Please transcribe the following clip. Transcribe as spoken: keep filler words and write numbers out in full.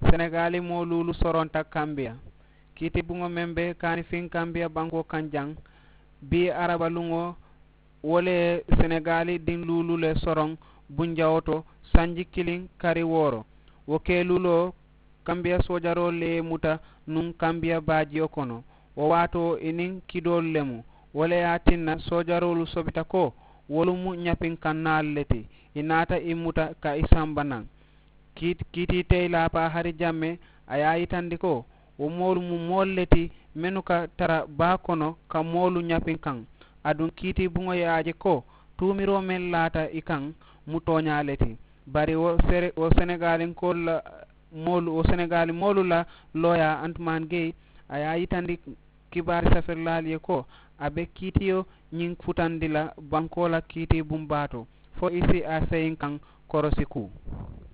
Senegali mo lulu soronta Gambia kiti bungo membe kani fin Gambia banko kanjang bi araba lungo wole Senegali din lulu le sorong bunjawoto sanji killing kari woro woke lulo Gambia sojaro le muta nun Gambia baji okono o wato inin kidol lemu wole atinna sojarolu sobita ko wolumu nyapin kannal leti inata imuta ka isambanan kit kiti tey la pa hari jamme aya itandi ko o molu mu molleti menuka tara ba kono ka molu nyapin kan adun kiti bungo yaaje ko tumiro men lata ikan mutonya leti bari o sere o Senegalin ko la molu o Senegali molu la loya Antman Gay aya itandi kibar safir lali ko abe kitiyo nying futandila bankola kiti bumbato fo isi a sayin kan korosiku